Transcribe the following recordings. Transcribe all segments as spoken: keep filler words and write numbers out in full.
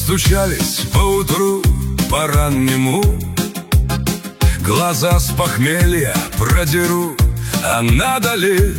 постучались поутру по-раннему. Глаза с похмелья продеру, а надо ли?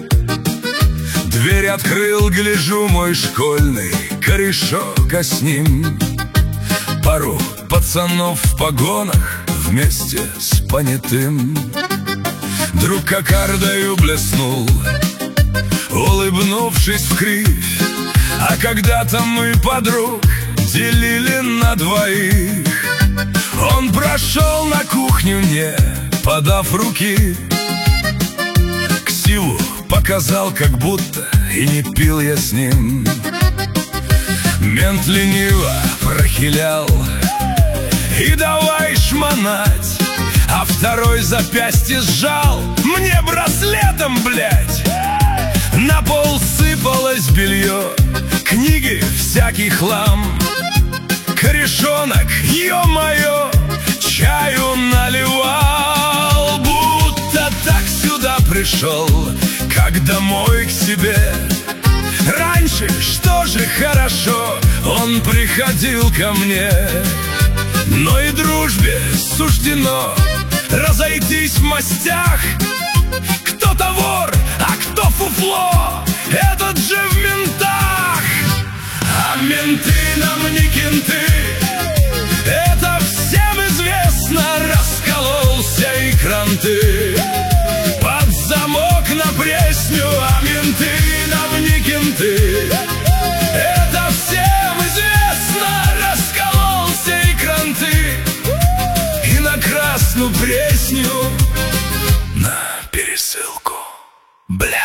Дверь открыл, гляжу, мой школьный корешок, а с ним пару пацанов в погонах вместе с понятым. Друг кокардою блеснул, улыбнувшись в кривь. А когда-то мы подруг делили на двоих. Он прошел на кухню, не подав руки. Ксиву показал, как будто и не пил я с ним. Мент лениво прохилял и давай шмонать, а второй запястье сжал мне браслетом, блядь. На пол сыпалось белье, книги, всякий хлам. Корешонок, ё-моё, чаю наливал, будто так сюда пришел, как домой к себе. Раньше, что же хорошо, он приходил ко мне. Но и дружбе суждено разойтись в мастях. Кто-то вор, а кто фуфло, этот же в ментах. А менты нам не кенты, это всем известно. Раскололся и кранты под замок на пресню. А менты нам не кенты, это всем известно. Раскололся и кранты и на красную пресню на пересылку, бля.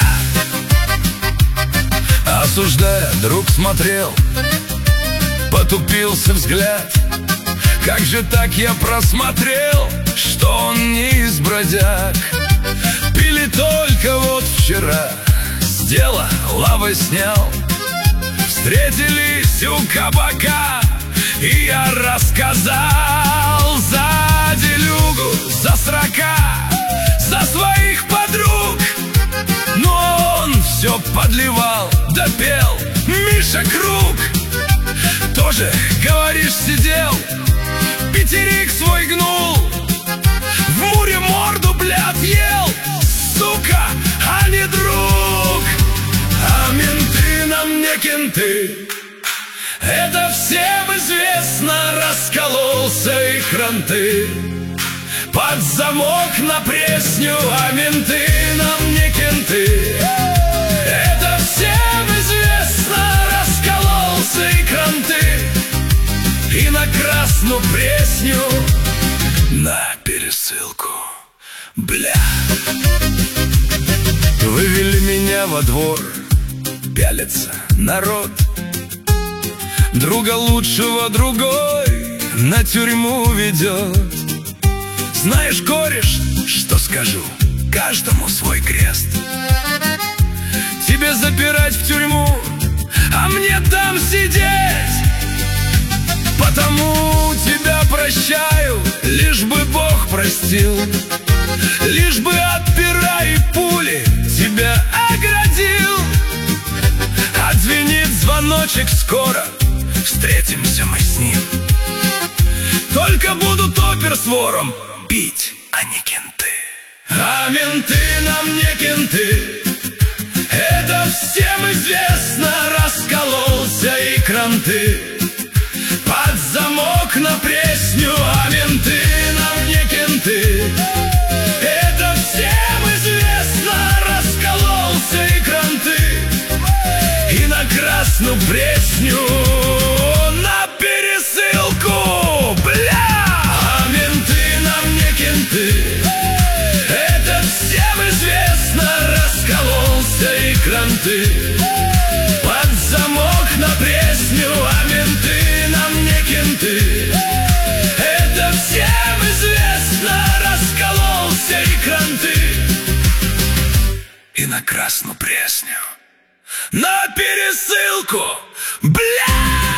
Осуждая, друг смотрел, потупился взгляд. Как же так я просмотрел, что он не из бродяг. Пили только вот вчера, с дела лавы снял. Встретились у кабака, и я рассказал за делюгу, за срока, за своих подруг. Но он все подливал, допел Миша Круг. Тоже, говоришь, сидел, пятерик свой гнул, в муре морду, блядь, ел, сука, а не друг. А менты нам не кенты, это всем известно. Раскололся и кранты под замок на пресню. А менты нам не кенты, это всем известно. Раскололся и кранты и на красную пресню на пересылку, бля. Вывели меня во двор, пялится народ. Друга лучшего другой на тюрьму ведет. Знаешь, кореш, что скажу? Каждому свой крест. Тебе запирать в тюрьму, а мне там сидеть. Потому тебя прощаю, лишь бы Бог простил. Лишь бы от пера и пули тебя оградил. Отзвенит звоночек скоро, встретимся мы с ним. Только будут опер с вором пить, а не кенты. А менты нам не кенты, это всем известно. Раскололся и кранты под замок на пресню. А менты нам не кенты, это всем известно. Раскололся и кранты и на красную пресню на пересылку, бля. А менты нам не кенты, это всем известно. Раскололся и кранты под замок на пресню. А менты нам не кенты, это всем известно. Раскололся и кранты и на красную пресню на пересылку, бля.